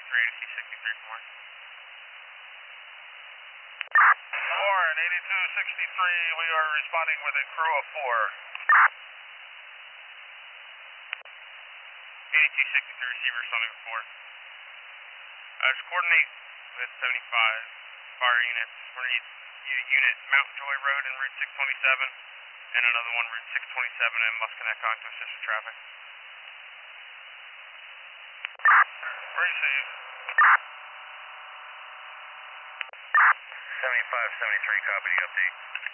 63, 8263, we are responding with a crew of 4. 8263, receiver responding with 4. Just coordinate with 75 fire units. We're going to need unit Mount Joy Road and Route 627, and another one Route 627 and Muscanac to assist with traffic. Receive. 7573, copy the update.